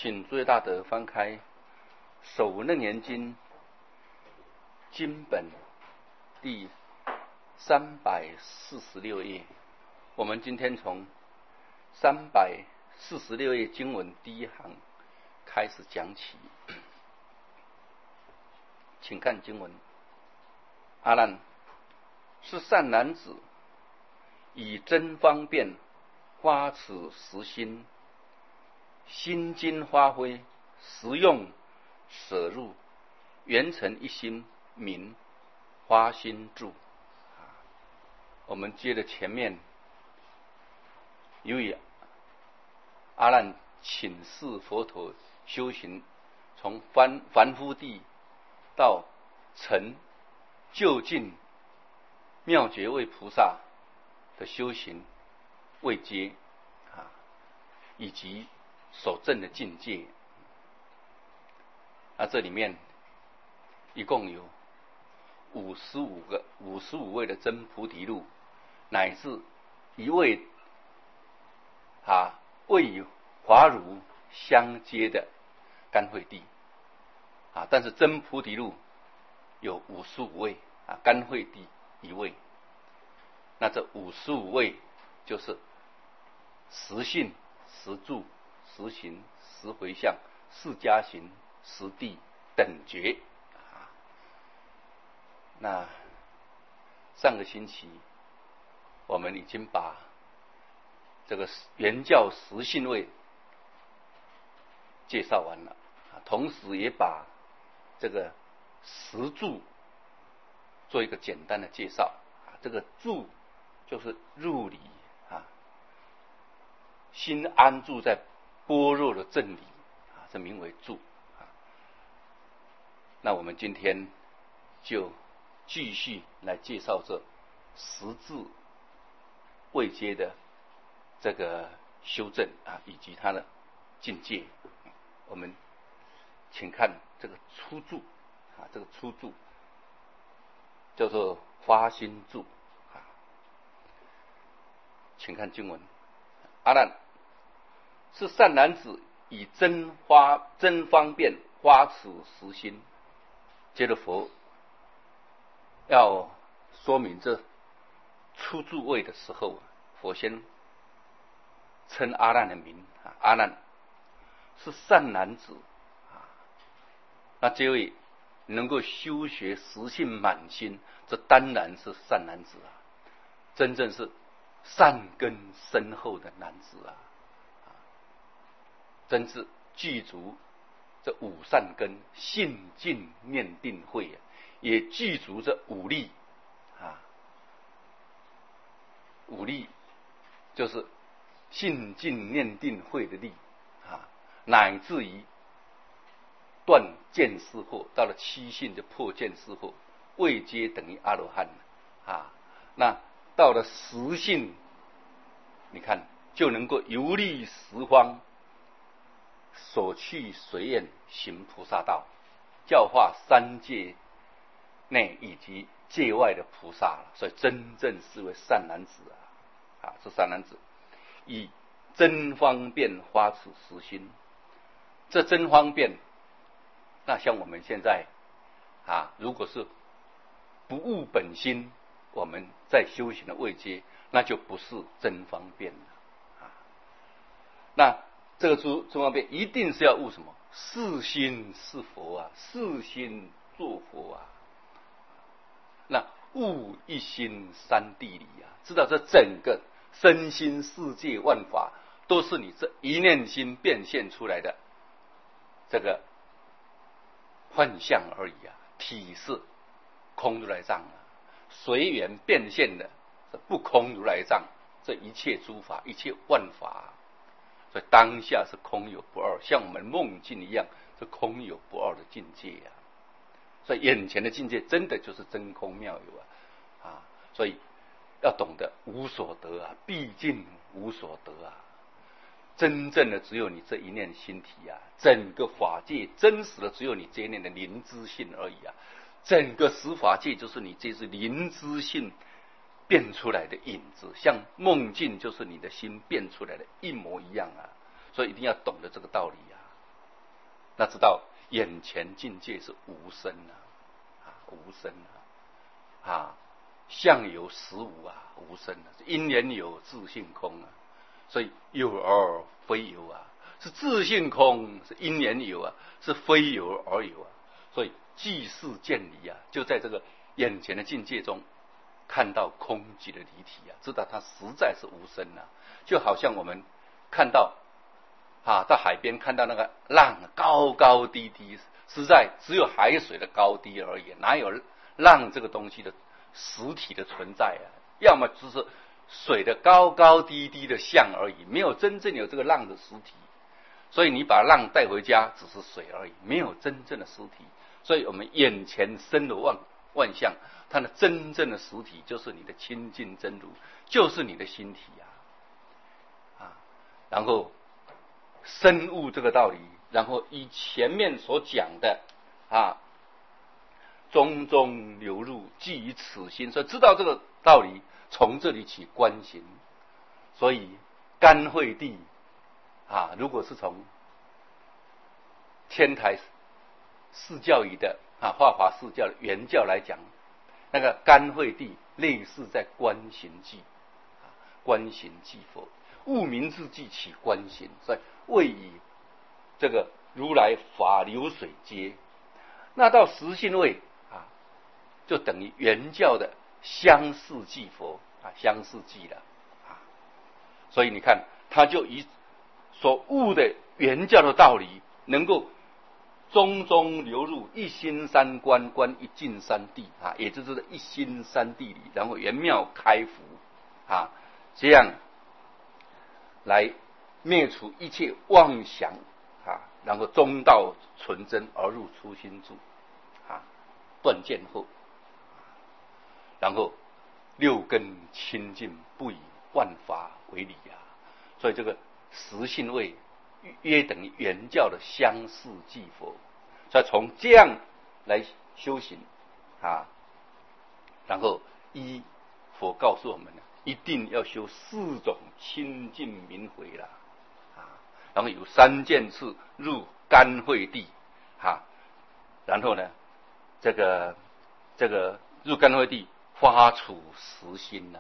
请诸位大德翻开《首楞严经》经本第346页。我们今天从346页经文第一行开始讲起。请看经文：阿难，是善男子，以真方便发此实心，心经发挥，实用舍入，圆成一心，名花心住。我们接着前面，由于阿难请示佛陀修行，从凡夫地到成就近妙觉位菩萨的修行位阶以及所证的境界。这里面一共有55位的真菩提路，乃至一位位于华如相接的甘惠地但是真菩提路有55位甘惠地一位。那这55位就是实信、实住、实行、实回向、释迦行、实地等觉。那上个星期我们已经把这个原教实信位介绍完了，同时也把这个实住做一个简单的介绍。这个住就是入理心安住在般若的正理这名为住。那我们今天就继续来介绍这实质位阶的这个修正以及它的境界。我们请看这个初住这个初住叫做发心住请看经文：阿难，是善男子以真方便发此实心。接着佛要说明这初住位的时候，佛先称阿难的名。阿难是善男子那这位能够修学实性满心，这当然是善男子真正是善根深厚的男子真是具足这五善根，信净念定慧也具足这五力五力就是信净念定慧的力乃至于断见思惑，到了七信的破见思惑，位阶等于阿罗汉那到了实性，你看就能够游历十方，所去随愿行菩萨道，教化三界内以及界外的菩萨了。所以真正是为善男子是善男子以真方便发此实心。这真方便，那像我们现在如果是不悟本心，我们在修行的位阶，那就不是真方便了那这个真方便一定是要悟什么？是心是佛是心作佛那悟一心三谛理知道这整个身心世界万法都是你这一念心变现出来的这个幻象而已体是空如来藏随缘变现的不空如来藏，这一切诸法一切万法，所以当下是空有不二，像我们梦境一样，是空有不二的境界所以眼前的境界真的就是真空妙有所以要懂得无所得毕竟无所得真正的只有你这一念心体整个法界真实的只有你这一念的灵知性而已整个十法界就是你这是灵知性变出来的影子，像梦境就是你的心变出来的一模一样所以一定要懂得这个道理那知道眼前境界是无生无生相由实无无生因缘有，自性空所以有而非有是自性空，是因缘有是非有而有所以即是见理就在这个眼前的境界中看到空寂的离体知道它实在是无生就好像我们看到到海边看到那个浪高高低低，实在只有海水的高低而已，哪有浪这个东西的实体的存在要么只是水的高高低低的像而已，没有真正有这个浪的实体。所以你把浪带回家只是水而已，没有真正的实体。所以我们眼前生的万象，它的真正的实体就是你的清净真如，就是你的心体然后深悟这个道理，然后以前面所讲的中中流入，即以此心，所以知道这个道理，从这里起观行。所以甘惠帝如果是从天台释教仪的化华释教的原教来讲，那个甘惠帝类似在观行记，观行记佛，悟明之际起观行，所以谓以这个如来法流水接。那到实性位就等于原教的相似记佛相似记了所以你看，他就以所悟的原教的道理，能够中中流入一心三观，观一尽三谛也就是一心三谛里，然后圆妙开伏这样来灭除一切妄想然后中道纯真而入初心住断见后，然后六根清净，不以万法为理所以这个实性位约等于原教的相似记佛。所以从这样来修行然后佛告诉我们一定要修4种清净明回然后有3件事入甘惠地然后呢这个入甘惠地发处实心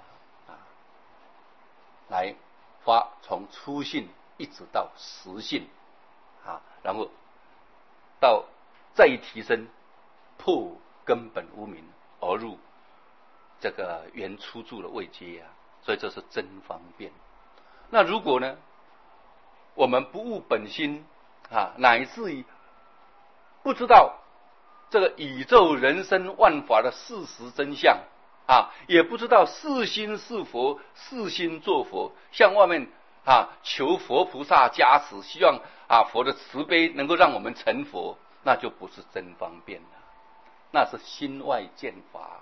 来从初性一直到实性然后到再提升破根本无明而入这个原初住的位阶所以这是真方便。那如果呢我们不悟本心乃至于不知道这个宇宙人生万法的事实真相也不知道是心是佛，是心做佛，向外面求佛菩萨加持，希望佛的慈悲能够让我们成佛，那就不是真方便了，那是心外见法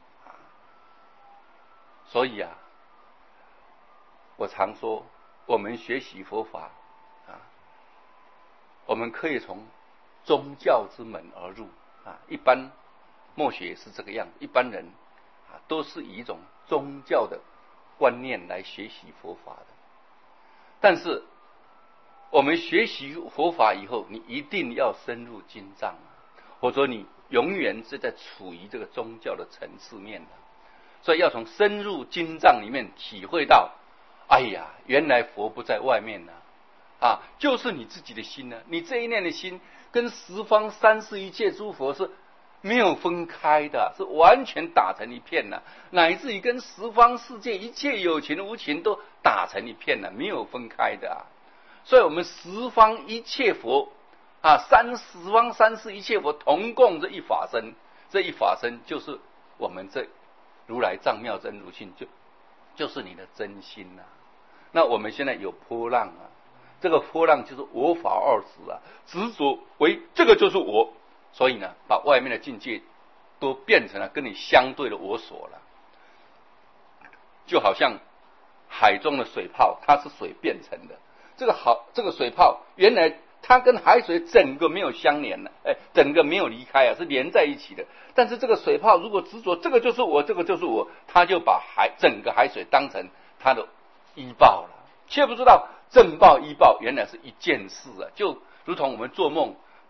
所以我常说我们学习佛法我们可以从宗教之门而入一般末学也是这个样子，一般人都是以一种宗教的观念来学习佛法的。但是我们学习佛法以后，你一定要深入经藏否则你永远是在处于这个宗教的层次面所以要从深入经藏里面体会到，哎呀，原来佛不在外面就是你自己的心你这一念的心跟十方三世一切诸佛是没有分开的，是完全打成一片乃至于跟十方世界一切有情无情都打成一片没有分开的所以我们十方一切佛十方三世一切佛同共这一法身，这一法身就是我们这如来藏妙真如性，就是你的真心那我们现在有波浪这个波浪就是我法二执执着为这个就是我，所以呢把外面的境界都变成了跟你相对的我所了。就好像海中的水泡，它是水变成的，这个水泡原来它跟海水整个没有相连整个没有离开是连在一起的。但是这个水泡如果执着这个就是我，这个就是我，它就把整个海水当成它的依报了，却不知道正报依报原来是一件事就如同我们做梦，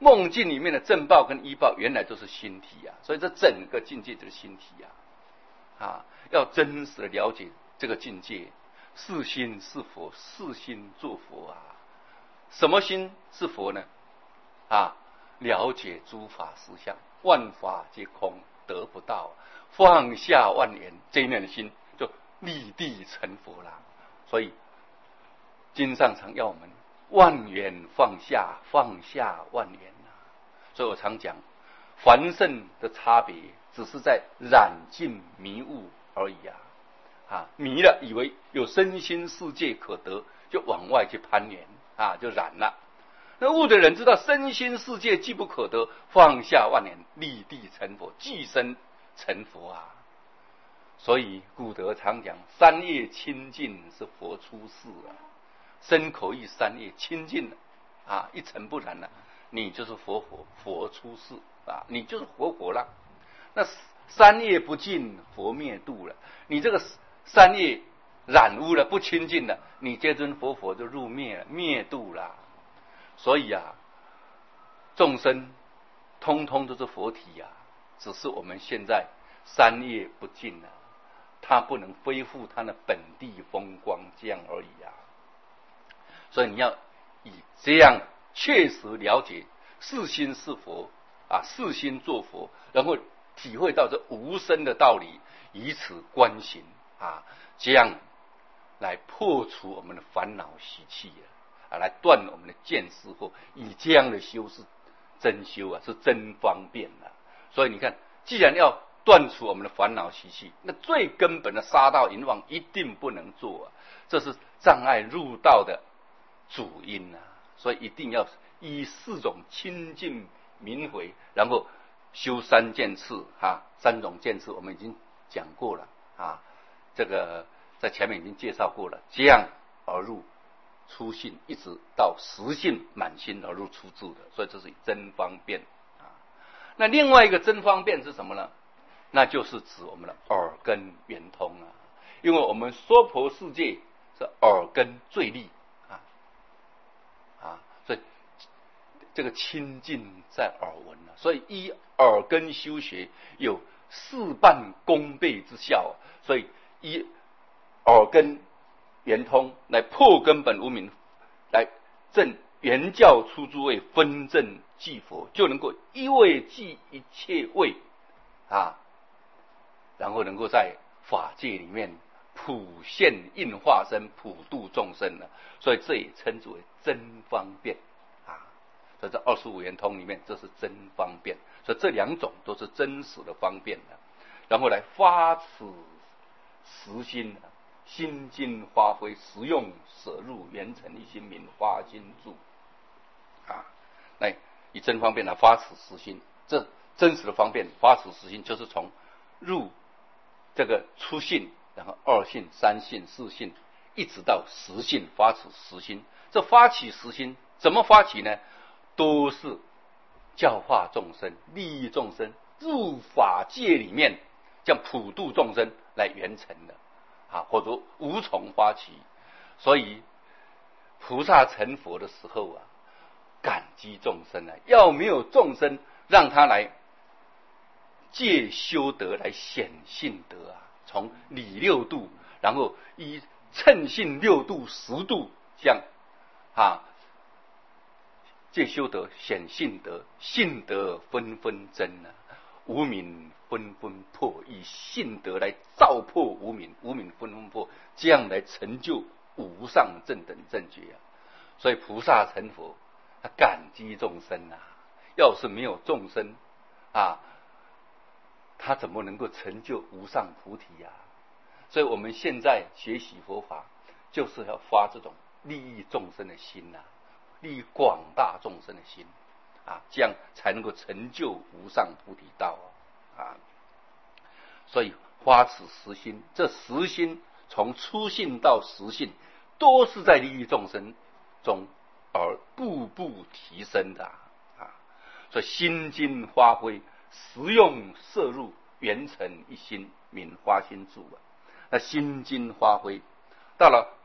梦境里面的正报跟依报原来都是心体啊，所以这整个境界就是心体啊，要真实的了解这个境界，是心是佛，是心作佛啊。什么心是佛呢？了解诸法实相，万法皆空，得不到，放下万缘，这一念的心就立地成佛了。所以经上常要我们万缘放下，放下万缘啊。所以我常讲，凡圣的差别只是在染净迷悟而已迷了以为有身心世界可得，就往外去攀缘就染了。那悟的人知道身心世界既不可得，放下万缘，立地成佛，即身成佛啊。所以古德常讲，三业清净是佛出世啊。身口意三业清净了一尘不染了，你就是佛出世你就是活了。那三业不净，佛灭度了。你这个三业染污了，不清净了，你这尊佛就入灭了，灭度了。所以众生通通都是佛体只是我们现在三业不净了，它不能恢复它的本地风光，这样而已所以你要以这样确实了解是心是佛是心作佛，然后体会到这无生的道理，以此观行这样来破除我们的烦恼习气来断我们的见思惑。以这样的修是真修是真方便所以你看，既然要断除我们的烦恼习气，那最根本的杀盗淫妄一定不能做这是障碍入道的主因所以一定要依四种清净明回，然后修三件次三种见次我们已经讲过了这个在前面已经介绍过了，这样而入初信，一直到实信满心而入初住的，所以这是真方便那另外一个真方便是什么呢？那就是指我们的耳根圆通因为我们娑婆世界是耳根最利所以这个清净在耳闻所以依耳根修学有事半功倍之效所以依耳根圆通来破根本无明，来证圆教出诸位，分证即佛，就能够一位即一切位然后能够在法界里面普现应化身，普度众生所以这也称之为真方便所以这25圆通里面，这是真方便。所以这两种都是真实的方便然后来发此实心心经发挥，实用舍入，圆成一心明，花心住来以真方便来发此实心。这真实的方便发此实心，就是从入这个初信，然后二信、三信、四信，一直到实信发此实心。这发起实心怎么发起呢？都是教化众生，利益众生，入法界里面将普度众生来圆成的或者无从发起。所以菩萨成佛的时候感激众生要没有众生，让他来借修德来显性德从理六度，然后依称性六度、十度这样借修德显性德，性德纷纷增无明纷纷破，以性德来照破无明，无明纷纷破，这样来成就无上正等正觉所以菩萨成佛，他感激众生要是没有众生他怎么能够成就无上菩提所以我们现在学习佛法，就是要发这种利益众生的心利益广大众生的心这样才能够成就无上菩提道所以发此实心，这实心从初信到实信，都是在利益众生中而步步提升的所以心经发挥，实用摄入，圆成一心明，花心住那心经发挥到了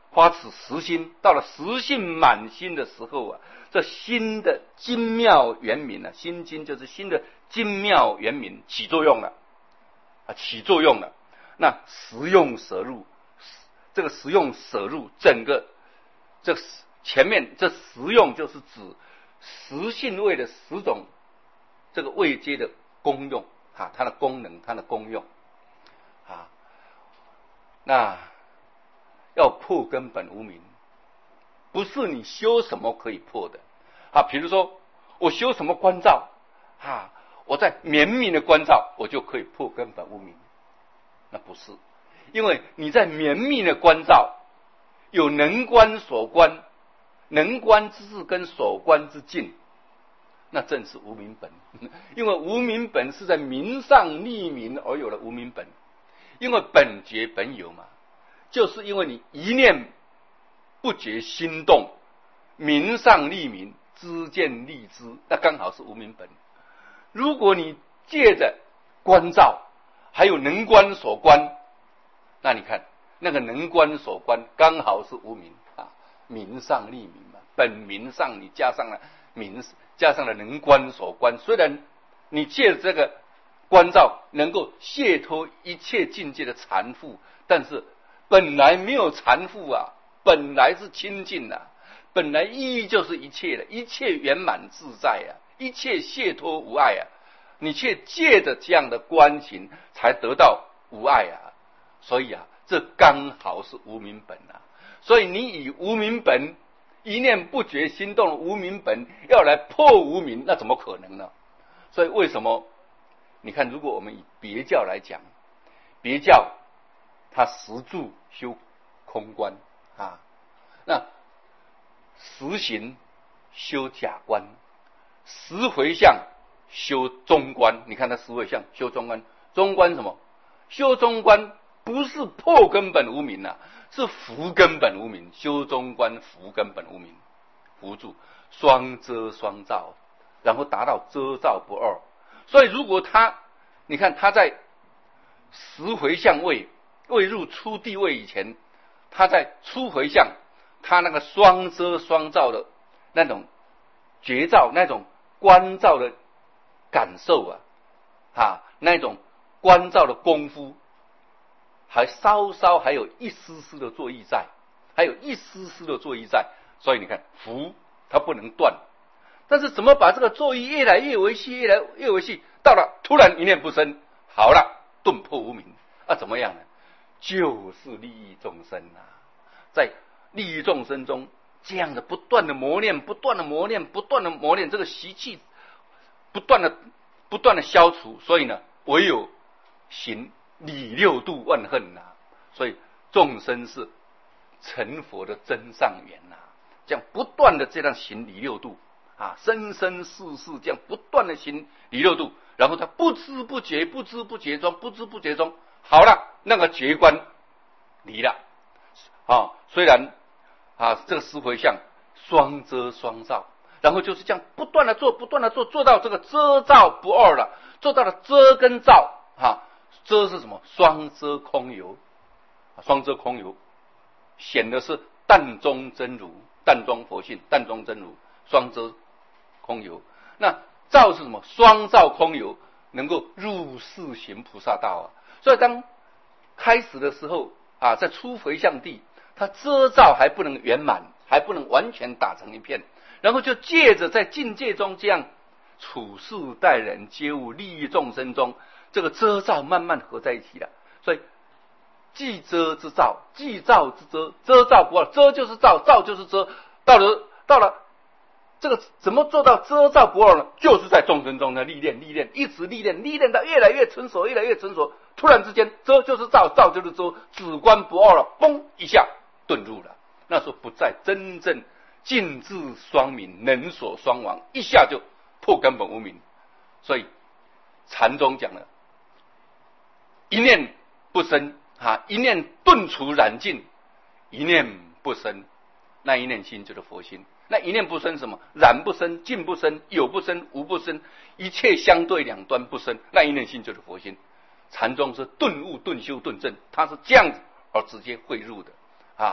发此实心，到了实性满心的时候啊，这心的精妙圆明啊，心经就是心的精妙圆明起作用了啊，起作用了。那实用舍入，这个实用舍入，整个这前面这实用就是指实性位的10种这个位阶的功用啊，它的功能，它的功用啊。那要破根本无明，不是你修什么可以破的啊。比如说我修什么观照啊，我在绵密的观照，我就可以破根本无明，那不是，因为你在绵密的观照，有能观所观，能观之事跟所观之境，那正是无明本。因为无明本是在明上立明而有了无明本，因为本觉本有嘛，就是因为你一念不觉心动，明上立明，知见立知，那刚好是无明本。如果你借着观照还有能观所观，那你看那个能观所观刚好是无明啊，明上立明嘛，本明上你加上了明，加上了能观所观，虽然你借着这个观照能够解脱一切境界的缠缚，但是本来没有缠缚啊，本来是清净啊，本来意义就是一切的，一切圆满自在啊，一切解脱无碍啊，你却借着这样的观行才得到无碍啊，所以啊，这刚好是无明本啊。所以你以无明本一念不觉心动的无明本要来破无明，那怎么可能呢？所以为什么你看，如果我们以别教来讲，别教他实住修空观啊，那实行修假观，实回向修中观。你看他实回向修中观，中观什么？修中观不是破根本无明啊，是伏根本无明。修中观伏根本无明，伏住双遮双照，然后达到遮照不二。所以如果他，你看他在十回向位未入初地位以前，他在初回向，他那个双遮双照的那种觉照，那种观照的感受啊，那种观照的功夫，还稍稍还有一丝丝的作意在，还有一丝丝的作意在。所以你看伏它不能断，但是怎么把这个作意越来越维系，越来越维系，到了突然一念不生，好了，顿破无明啊，怎么样呢？就是利益众生啊，在利益众生中，这样的不断的磨练，不断的磨练，不断的磨练，这个习气不断的消除，所以呢，唯有行理六度万恨呐。所以众生是成佛的真上缘呐，这样不断的这样行理六度啊，生生世世这样不断的行理六度，然后他不知不觉中，好了，那个觉观离了啊。虽然啊，这个十回向双遮双照，然后就是这样不断的做，做到这个遮照不二了，做到了遮跟照啊。遮是什么？双遮空有，双遮空有显的是淡中真如，淡中佛性，淡中真如，双遮空有。那照是什么？双照空有，能够入世行菩萨道啊。所以当开始的时候啊，在初回向地，它遮照还不能圆满，还不能完全打成一片，然后就借着在境界中这样处事待人接物利益众生中，这个遮照慢慢合在一起了。所以既遮之照，既照之遮，遮照不二，遮就是照，照就是遮。到了这个怎么做到遮照不二呢？就是在众生中的历练，一直历练到越来越成熟，突然之间，遮就是照，照就是遮，止观不二了，嘣一下顿入了。那时候不再真正尽智双明，能所双亡，一下就破根本无明。所以禅宗讲了，一念不生啊，一念顿除染尽，一念不生，那一念心就是佛心。那一念不生什么？染不生，尽不生，有不生，无不生，一切相对两端不生，那一念心就是佛心。禅宗是顿悟、顿修、顿证，它是这样子而直接汇入的啊。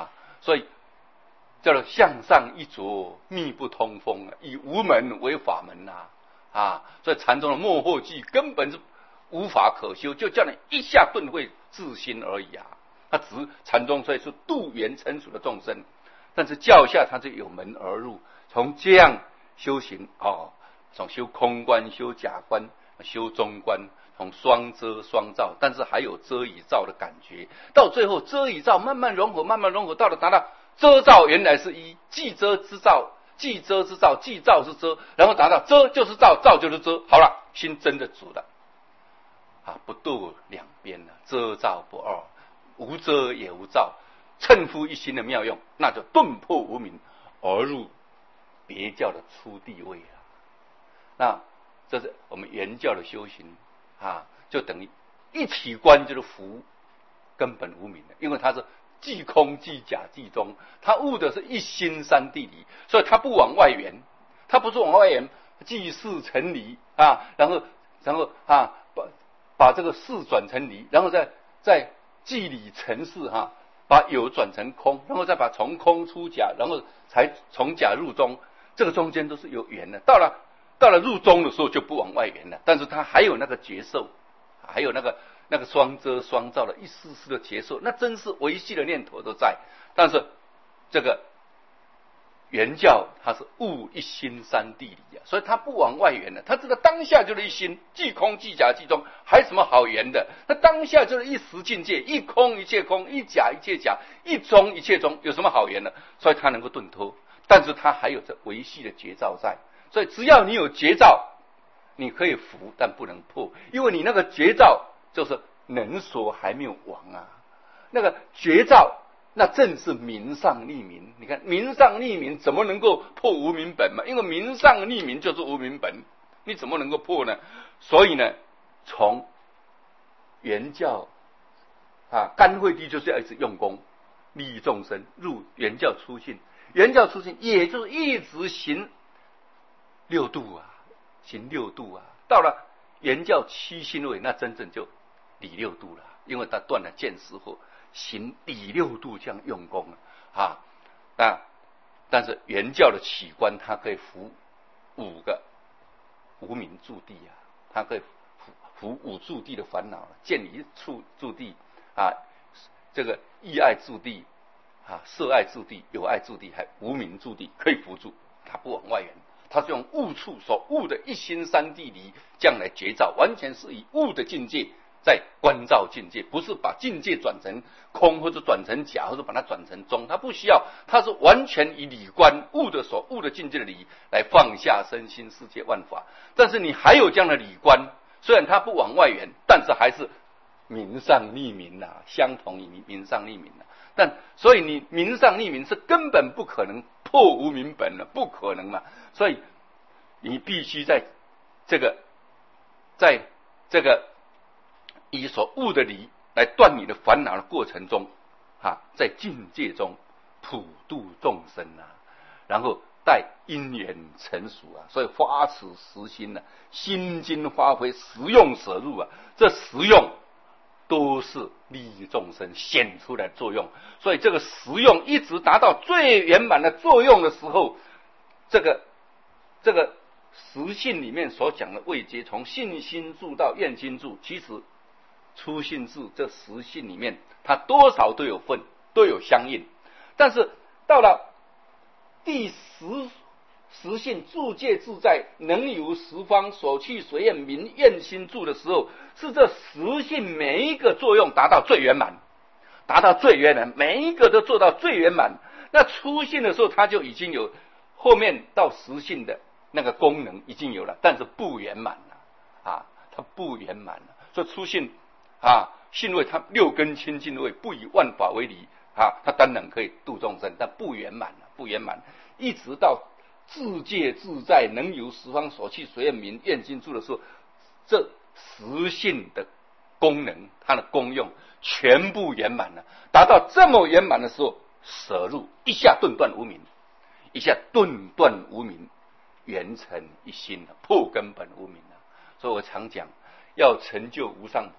所以叫做向上一着，密不通风啊，以无门为法门所以禅宗的末后记根本是无法可修，就叫你一下顿会自心而已他只是禅宗，所以是度缘成熟的众生，但是教下他就有门而入，从这样修行从修空观、修假观、修中观，从双遮双照，但是还有遮与照的感觉，到最后遮与照慢慢融合，到了达到遮照原来是一，即遮之照，即遮之照，即照是遮，然后达到遮就是照，照就是遮，好了，心真的足了不堕两边了，遮照不二，无遮也无照，称夫一心的妙用，那就顿破无明而入别教的初地位了。那这是我们原教的修行就等于一体观就是伏根本无明的，因为它是即空即假即中，它悟的是一心三谛理，所以它不往外缘，它不是往外缘即事成理然后把这个事转成理，然后再即理成事把有转成空，然后再把从空出假，然后才从假入中，这个中间都是有缘的。到了入中的时候就不往外缘了，但是它还有那个觉受，还有那个双遮双照的一丝丝的觉受，那真是维系的念头都在。但是这个原教它是悟一心三谛理所以它不往外缘了，它这个当下就是一心，即空即假即中，还有什么好缘的？那当下就是一时境界，一空一切空，一假一切假，一中一切中，有什么好缘的？所以它能够顿脱，但是它还有这维系的觉照在。所以只要你有觉照，你可以伏，但不能破，因为你那个觉照就是能所还没有亡那个觉照那正是明上立明。你看明上立明怎么能够破无明本嘛？因为明上立明就是无明本，你怎么能够破呢？所以呢，从原教干慧地就是要一直用功利益众生，入原教初信，原教初信也就是一直行六度行六度到了原教七信位，那真正就理六度了，因为他断了见识后行理六度这样用功但是原教的起观，它可以伏五个无明住地它可以伏五住地的烦恼见离处住地这个意爱住地色爱住地、有爱住地，还无明住地，可以伏住，它不往外缘。他是用悟处所悟的一心三谛理这样来觉照，完全是以悟的境界在观照境界，不是把境界转成空或者转成假或者把它转成中，他不需要，他是完全以理观悟的所悟的境界的理来放下身心世界万法。但是你还有这样的理观，虽然它不往外缘，但是还是明上立明相同于明上立明但所以你明上立明是根本不可能破无明本不可能所以你必须在这个以所悟的理来断你的烦恼的过程中在境界中普度众生然后待因缘成熟所以发此实心心经发挥实用舍入这实用都是利益众生显出来的作用，所以这个实用一直达到最圆满的作用的时候，这个实性里面所讲的位阶，从信心住到愿心住，其实初信住这实性里面，它多少都有份，都有相应。但是到了第实性住界自在，能由十方所去随愿明愿心住的时候，是这实性每一个作用达到最圆满，每一个都做到最圆满。那初性的时候，它就已经有后面到实性的那个功能已经有了，但是不圆满了它不圆满了。所以初性性位它六根清净位，不以万法为离它当然可以度众生，但不圆满，一直到自界自在，能由十方所去随愿明愿心住的时候，这实性的功能，它的功用全部圆满了。达到这么圆满的时候，舍入一下顿断无明，圆成一心破根本无明所以我常讲，要成就无上菩提，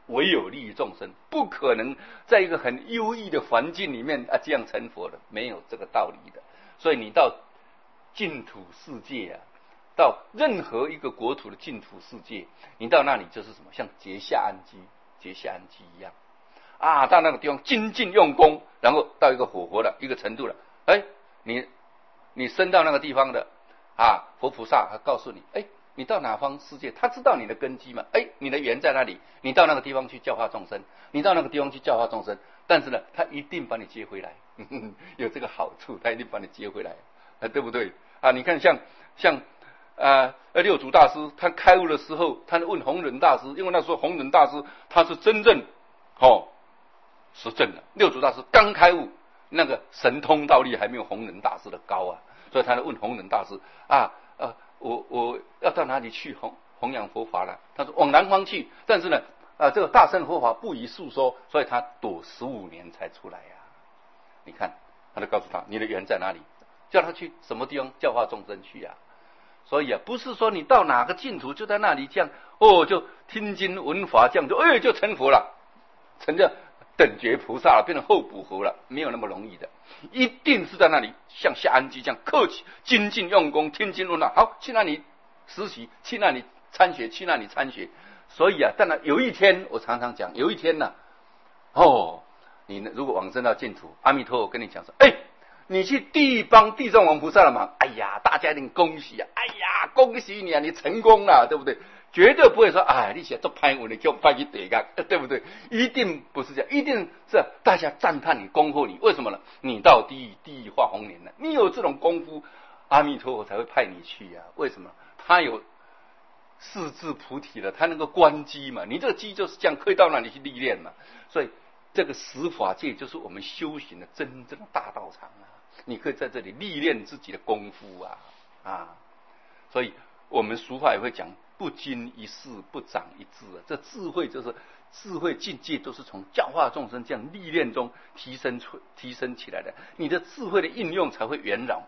唯有利益众生，不可能在一个很优异的环境里面这样成佛的，没有这个道理的。所以你到净土世界到任何一个国土的净土世界，你到那里就是什么，像结下安居一样到那个地方精进用功，然后到一个活佛的一个程度了，你升到那个地方的佛菩萨他告诉你，你到哪方世界，他知道你的根基嘛，你的缘在那里，你到那个地方去教化众生，但是呢，他一定把你接回来，有这个好处，他一定把你接回来，对不对你看像六祖大师他开悟的时候，他问弘忍大师，因为那时候弘忍大师他是真正实证的，六祖大师刚开悟，那个神通道力还没有弘忍大师的高所以他问弘忍大师我要到哪里去弘扬佛法了？他说往南方去，但是呢这个大乘佛法不宜述说，所以他躲15年才出来你看他就告诉他你的缘在哪里，叫他去什么地方教化众生去所以不是说你到哪个净土就在那里这样就听经闻法这样就成佛了，成了等觉菩萨了，变成候补佛了，没有那么容易的，一定是在那里像下安居这样克己精进用功，听经闻法，好去那里实习，去那里参学，所以当然有一天，我常常讲，有一天你如果往生到净土，阿弥陀佛跟你讲说，你去帮地藏王菩萨的忙，大家一定恭喜恭喜你你成功了，对不对？绝对不会说你写做歹运的叫派去地狱，对不对？一定不是这样，一定是大家赞叹你，恭贺你。为什么呢？你到地狱化红莲了，你有这种功夫，阿弥陀佛才会派你去为什么？他有四智菩提了，他能够观机嘛，你这个机就是这样，可以到那里去历练嘛。所以这个十法界就是我们修行的真正的大道场你可以在这里历练自己的功夫所以我们俗话也会讲，不经一事不长一智这智慧就是智慧境界，都是从教化众生这样历练中提升起来的，你的智慧的应用才会圆融，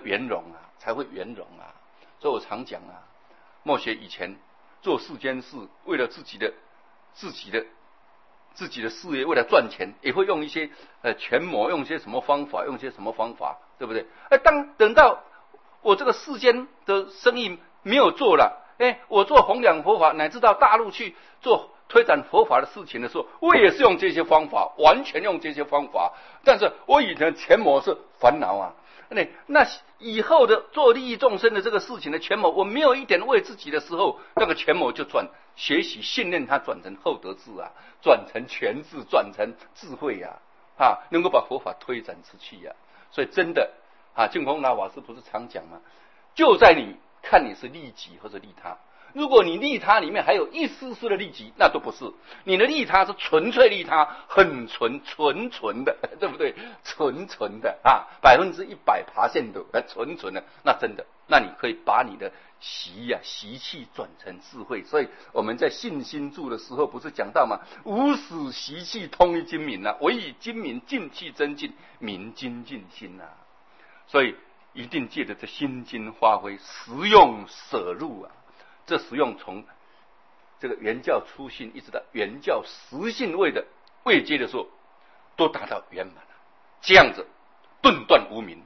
所以我常讲莫学以前做世间事，为了自己的事业，为了赚钱，也会用一些权谋，用一些什么方法，对不对？等到我这个世间的生意没有做了，我做弘扬佛法，乃至到大陆去做推展佛法的事情的时候，我也是用这些方法，完全用这些方法。但是我以前权谋是烦恼那以后的做利益众生的这个事情的权谋，我没有一点为自己的时候，那个权谋就学习训练它转成厚德智转成权智，转成智慧能够把佛法推展出去所以真的净空老法师不是常讲吗？就在你看你是利己或者利他，如果你利他里面还有一丝丝的利己，那都不是，你的利他是纯粹利他，很纯的，对不对？纯的100%的纯的，那真的，那你可以把你的习气转成智慧。所以我们在信心注的时候不是讲到吗？无始习气通于精明唯以精明静气增进，明精进心所以一定借着这心经发挥，实用舍入这实用从这个原教初信一直到原教实信位的位阶的时候，都达到圆满了。这样子顿断无明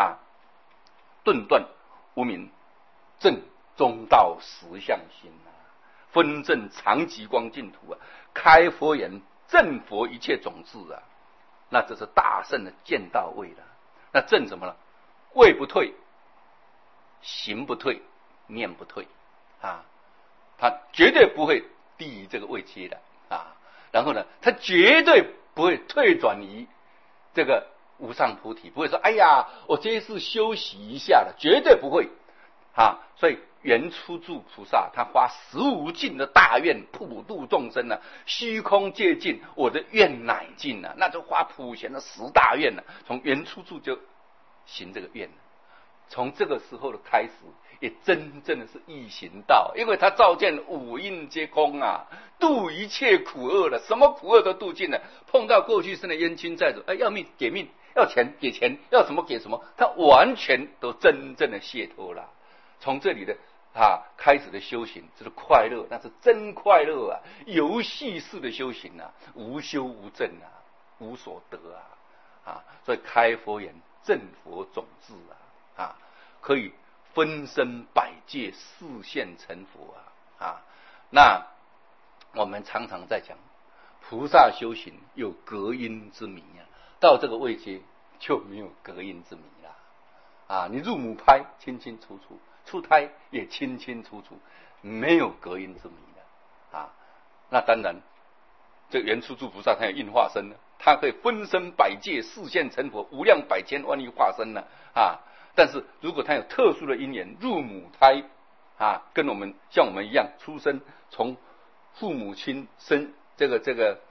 正中道实相心分正常极光净土开佛眼正佛一切种子那这是大圣的见到位了。那正什么呢？位不退，行不退，念不退他绝对不会低于这个位阶的然后呢，他绝对不会退转于这个无上菩提，不会说我这一次休息一下了，绝对不会所以原初住菩萨他发十无尽的大愿，普度众生虚空界尽，我的愿乃尽那就发普贤的10大愿从原初住就行这个愿从这个时候的开始，也真正的是易行道，因为他照见五蕴皆空度一切苦厄了，什么苦厄都度尽了。碰到过去生的冤亲债主，要命给命，要钱给钱，要什么给什么，他完全都真正的解脱了。从这里的开始的修行，这是快乐，那是真快乐啊！游戏式的修行啊，无修无证啊，无所得所以开佛眼，证佛种智可以分身百界，示现成佛那我们常常在讲，菩萨修行有隔音之谜到这个位阶就没有隔音之谜了你入母胎清清楚楚，出胎也清清楚楚，没有隔音之谜的那当然，这原初住菩萨他有应化身呢，他可以分身百界，示现成佛，无量百千万亿化身呢但是如果他有特殊的因缘，入母胎跟像我们一样出生，从父母亲生这个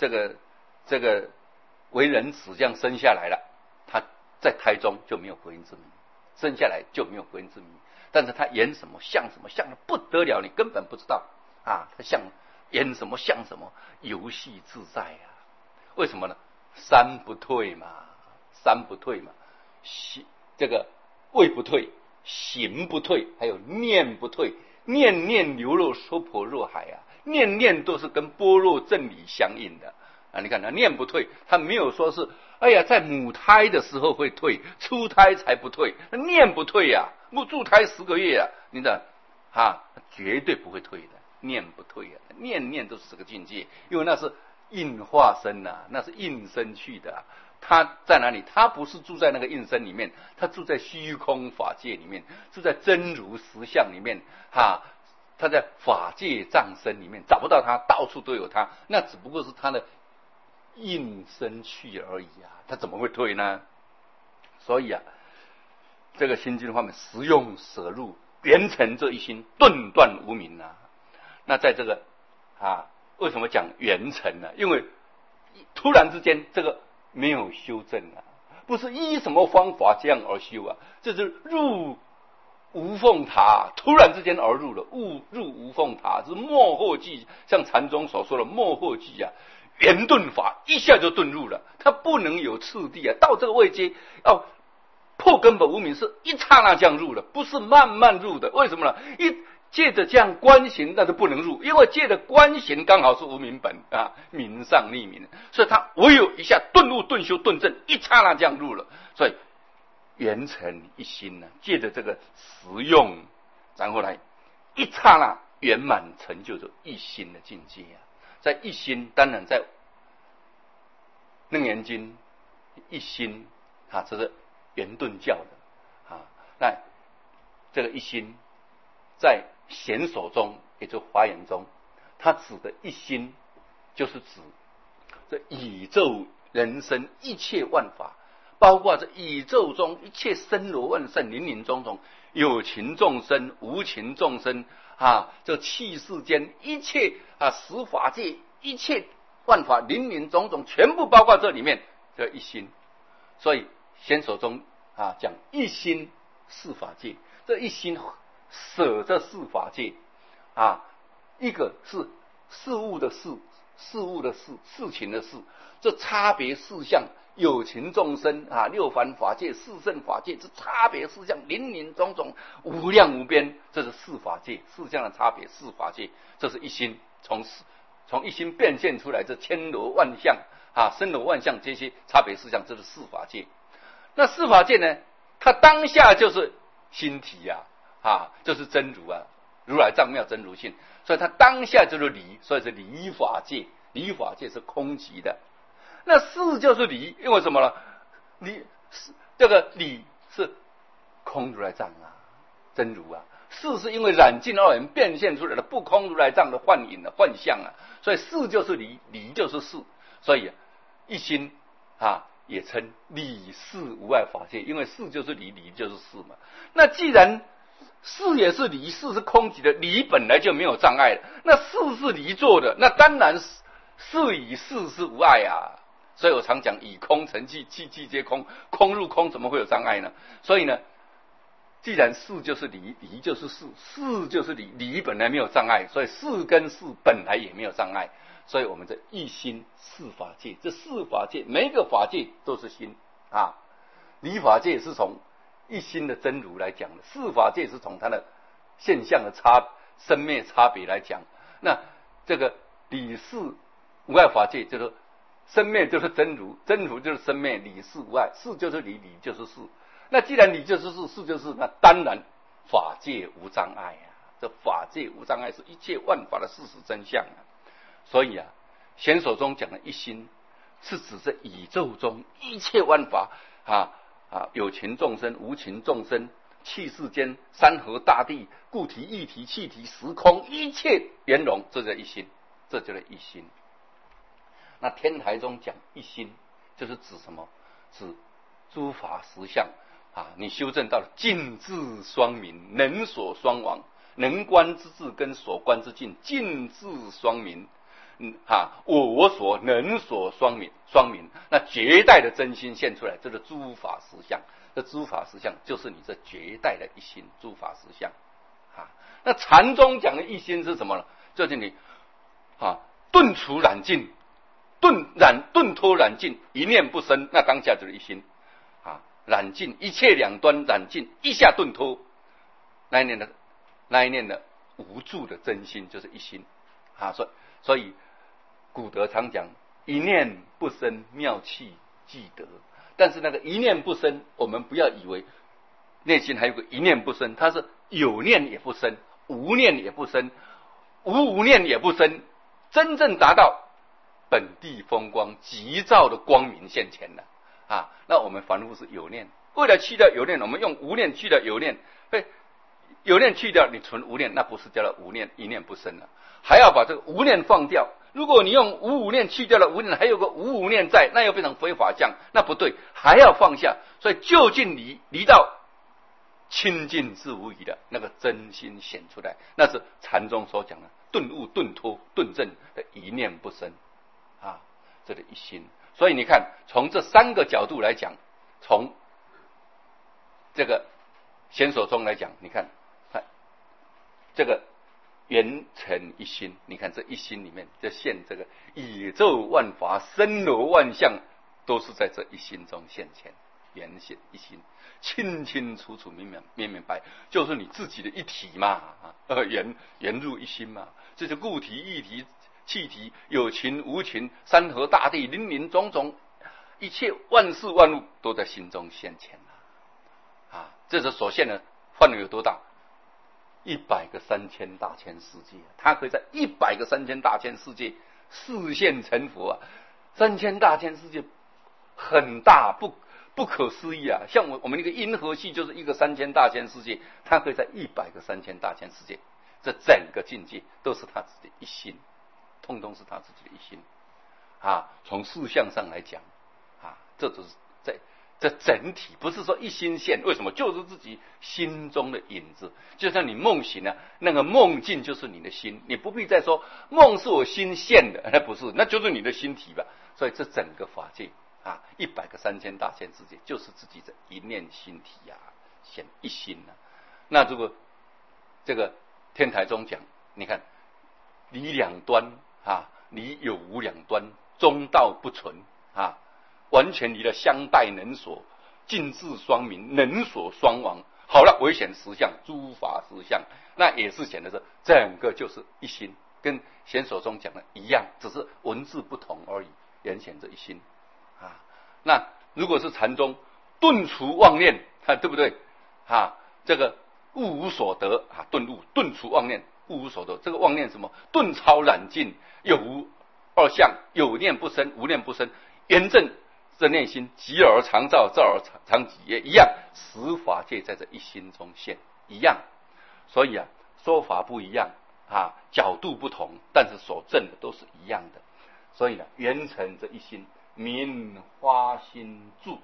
为人子这样生下来了，他在胎中就没有隔音之谜，生下来就没有隔音之谜。但是他演什么像什么，像的不得了，你根本不知道他像演什么像什么，游戏自在为什么呢？三不退嘛，这个位不退，行不退，还有念不退，念念流入娑婆若海念念都是跟般若正理相应的你看他念不退，他没有说是在母胎的时候会退，出胎才不退，念不退入胎10个月你的绝对不会退的，念不退念念都是这个境界，因为那是应化身那是应身去的他在哪里？他不是住在那个应身里面，他住在虚空法界里面，住在真如实相里面他在法界藏身里面，找不到他，到处都有他，那只不过是他的应身去而已他怎么会退呢？所以这个心经方面，实用舍入，圆成这一心，顿断无明那在这个为什么讲圆成呢？因为突然之间这个没有修正不是依什么方法这样而修这是入无凤塔，突然之间而入了，入无凤塔，是末后记，像禅宗所说的末后记圆顿法，一下就顿入了，它不能有次第到这个位阶要破根本无明，是一刹那这样入了，不是慢慢入的。为什么呢？借着这样观行，那就不能入，因为借着观行刚好是无明本明上立明，所以他唯有一下顿入顿修顿正，一刹那这样入了，所以圆成一心借着这个实用，然后来一刹那圆满成就着一心的境界在一心，当然在楞严经一心这是圆顿教的那这个一心在显手中，也就是华严中，它指的一心就是指这宇宙人生一切万法，包括这宇宙中一切森罗万象，林林总总，有情众生无情众生这气世间一切十法界一切万法林林总总，全部包括这里面这一心。所以显手中讲一心四法界，这一心舍这四法界一个是事物的事，事情的事，这差别事项，有情众生六凡法界四圣法界，这差别事项林林总总，无量无边，这是四法界事项的差别，四法界，这是一心，从一心变现出来这千罗万象森罗万象，这些差别事项，这是四法界。那四法界呢，它当下就是心体就是真如如来藏妙真如性，所以它当下就是离，所以是离法界，离法界是空寂的。那事就是离，因为什么呢？这个离是空如来藏真如事是因为染尽二缘变现出来的不空如来藏的幻影幻象所以事就是离，离就是事，所以一心也称理事无碍法界，因为事就是离，离就是事嘛。那既然事也是离，事是空寂的，离本来就没有障碍了，那事是离做的，那当然事与事是无碍所以我常讲以空成寂，寂寂皆空，空入空怎么会有障碍呢？所以呢，既然事就是离，离就是事，事就是离，离本来没有障碍，所以事跟事本来也没有障碍。所以我们这一心四法界，这四法界每一个法界都是心离法界是从一心的真如来讲的，四法界是从它的现象的生灭差别来讲，那这个理事无碍法界就是生灭就是真如，真如就是生灭，理事无碍，事就是理，理就是事。那既然理就是事，事就是事，那当然法界无障碍啊！这法界无障碍是一切万法的事实真相啊！所以啊，显手中讲的一心，是指这宇宙中一切万法有情众生、无情众生、气世间、山河大地、固体、液体、气体、时空，一切圆融，这叫一心，这就是一心。那天台中讲一心，就是指什么？指诸法实相你修正到了尽智双明，能所双亡，能观之智跟所观之境，尽智双明。我所能所双明，那绝代的真心现出来，这是诸法实相。这诸法实相就是你这绝代的一心，诸法实相。那禅宗讲的一心是什么呢？就是你顿除染尽，顿脱染尽，一念不生，那当下就是一心。染尽一切两端，染尽一下顿脱，那一念的无住的真心就是一心。所以古德常讲一念不生，妙气即得。但是那个一念不生，我们不要以为内心还有个一念不生，它是有念也不生，无念也不生，无念也不生，真正达到本地风光急躁的光明现前了。那我们凡夫是有念，为了去掉有念，我们用无念去掉有念，有念去掉，你存无念，那不是叫了无念，一念不生了，还要把这个无念放掉。如果你用无念去掉了无念，还有个无念在，那又变成非法相，那不对，还要放下。所以就近离到清净自无疑的那个真心显出来，那是禅宗所讲的顿悟、顿脱、顿证的一念不生这个一心。所以你看，从这三个角度来讲，从这个显手中来讲，你看这个圆成一心，你看这一心里面就现这个宇宙万法森罗万象，都是在这一心中现前，圆现一心，清清楚楚明白，就是你自己的一体嘛，圆入一心嘛，这是固体、液体、气体，有情无情，山河大地，林林总总，一切万事万物都在心中现前这是所现的范围有多大？100个3000大千世界，它可以在100个3000大千世界示现成佛3000大千世界很大，不可思议像我们那个银河系就是一个3000大千世界，它可以在100个3000大千世界，这整个境界都是他自己的一心，通通是他自己的一心从事相上来讲这就是在这整体，不是说一心现，为什么？就是自己心中的影子。就像你梦醒那个梦境就是你的心，你不必再说梦是我心现的，那不是，那就是你的心体吧。所以这整个法界100个3000大千世界就是自己的一念心体显一心那如果这个天台中讲，你看离两端离有无两端，中道不存完全离了相待能所，尽智双明，能所双亡。好了，唯显实相，诸法实相，那也是显得是整个就是一心，跟显手中讲的一样，只是文字不同而已，原显这一心那如果是禅宗顿除妄念，对不对这个物无所得顿悟，顿除妄念，物无所得。这个妄念什么？顿超染尽，有无二相，有念不生，无念不生，圆正这内心，极而常照，照而常寂，也一样。十法界在这一心中现，一样。所以说法不一样角度不同，但是所证的都是一样的。所以圆成这一心，名花心住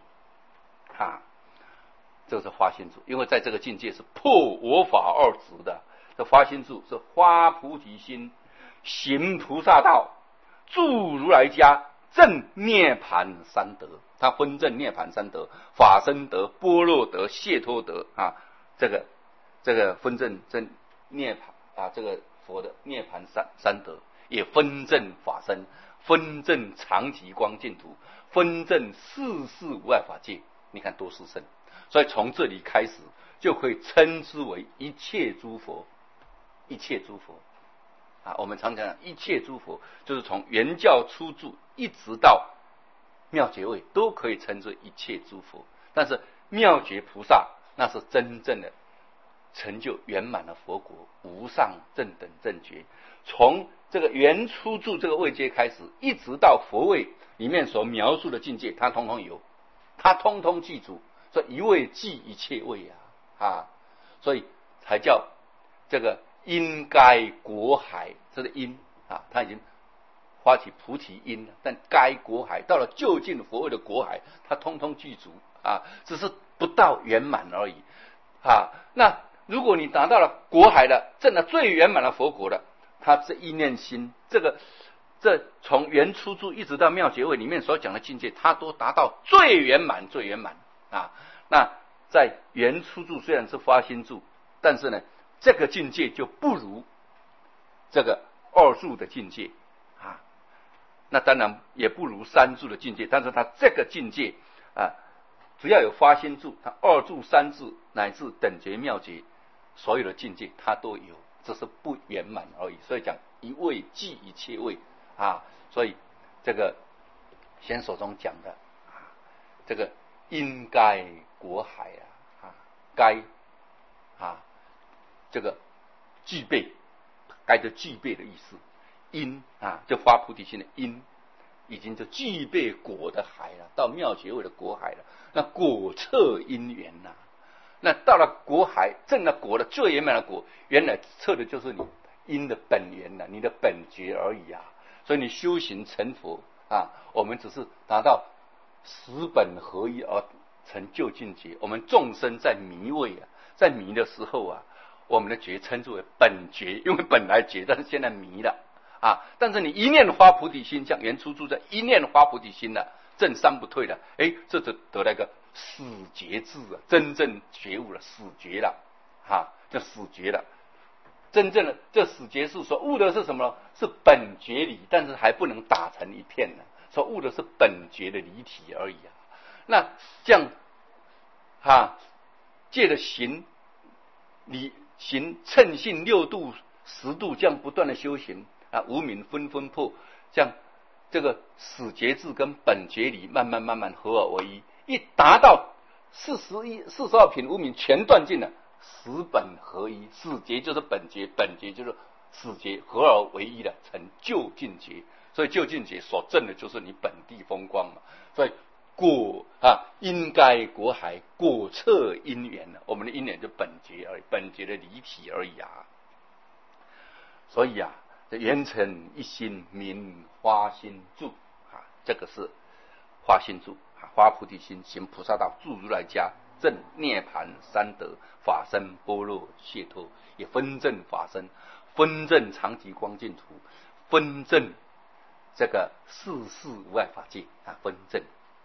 这是花心住，因为在这个境界是破我法二执的。这花心住是花菩提心，行菩萨道，住如来家，正涅盘三德。它分正涅盘三德，法身德、般若德、解脱德这个分正涅盘这个佛的涅盘三德，也分正法身，分正常寂光净土，分正世事无碍法界。你看多殊胜。所以从这里开始就可以称之为一切诸佛。一切诸佛啊，我们常讲一切诸佛，就是从原教初住一直到妙觉位，都可以称之一切诸佛。但是妙觉菩萨那是真正的成就圆满的佛国，无上正等正觉。从这个原初住这个位阶开始，一直到佛位里面所描述的境界，他通通有，他通通记住，所以一位记一切位所以才叫这个因该果海，这个因他已经发起菩提因了，但该果海到了究竟佛位的果海，他通通具足只是不到圆满而已那如果你达到了果海了，证了最圆满的佛国了，他这一念心，这从原初住一直到妙觉位里面所讲的境界，他都达到最圆满那在原初住虽然是发心住，但是呢这个境界就不如这个二住的境界那当然也不如三住的境界，但是他这个境界只要有发心住，他二住三住乃至等觉妙觉所有的境界他都有，只是不圆满而已。所以讲一位即一切位所以这个先手中讲的这个因该果海该这个具备，该就具备的意思。因就发菩提心的因，已经就具备果的海了，到妙觉位的果海了。那果测因缘那到了果海，证了果的最圆满的果，原来测的就是你因的本源你的本觉而已所以你修行成佛我们只是达到十本合一而成就境界。我们众生在迷位在迷的时候我们的觉称之为本觉，因为本来觉，但是现在迷了但是你一念发菩提心，像原初住在一念发菩提心了，正三不退了，这就得了一个死觉智真正觉悟了，死觉了就死觉了。真正的这死觉智所悟的是什么呢？是本觉理，但是还不能打成一片呢，所悟的是本觉的离体而已那这样借着行称性六度十度这样不断的修行无明纷纷破，像这个死觉智跟本觉理慢慢合而为一，一达到42品无明全断尽了，十本合一，死觉就是本觉，本觉就是死觉，合而为一了，成究竟觉。所以究竟觉所证的就是你本地风光嘛。所以果因该果海，果测因缘我们的因缘就本觉而已，本觉的离体而已所以这圆成一心名花心住这个是花心住发菩提心，行菩萨道，住如来家，证涅槃三德，法身般若解脱，也分证法身，分证常寂光净土，分证这个世事无碍法界分证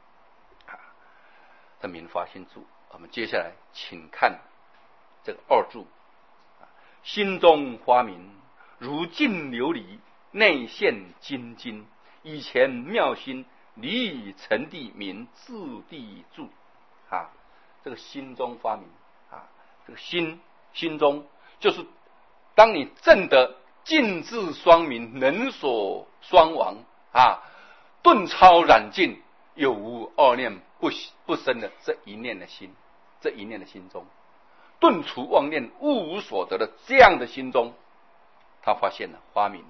这名发心住。我们接下来请看这个二住心中发明，如镜琉璃，内现金金，以前妙心，离以成地名，自地住这个心中发明这个心中就是当你证得尽智双明，能所双亡顿超染尽，有无二念不生的这一念的心，这一念的心中顿除妄念，物无所得的这样的心中，他发现了发明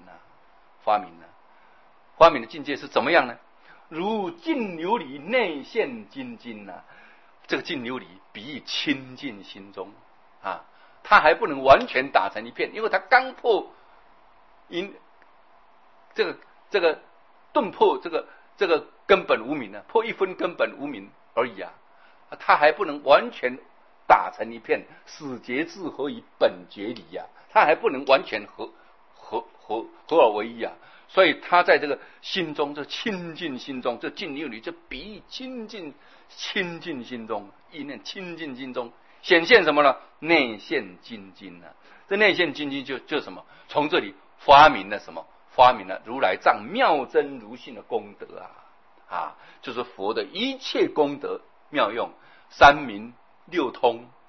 的境界是怎么样呢？如镜琉璃，内现金金这个镜琉璃比喻清净心中它还不能完全打成一片，因为它刚破这个顿破这个根本无明破一分根本无明而已它还不能完全打成一片，死觉智合于本觉理它还不能完全合而为一所以他在这个心中，这清净心中，这净琉璃，这比喻清净心中，意念清净心中显现什么呢？内现金金这内现金金就什么？从这里发明了什么？发明了如来藏妙真如性的功德就是佛的一切功德妙用，三明六通